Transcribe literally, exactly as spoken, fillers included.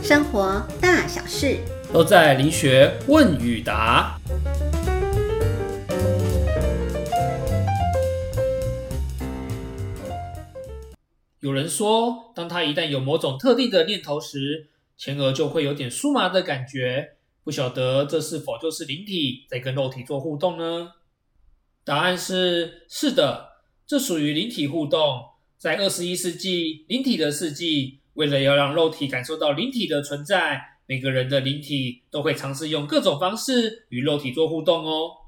生活大小事都在灵学问与答。有人说，当他一旦有某种特定的念头时，前额就会有点酥麻的感觉，不晓得这是否就是灵体在跟肉体做互动呢？答案是是的，这属于灵体互动。在二十一世纪灵体的世纪，为了要让肉体感受到灵体的存在，每个人的灵体都会尝试用各种方式与肉体做互动哦。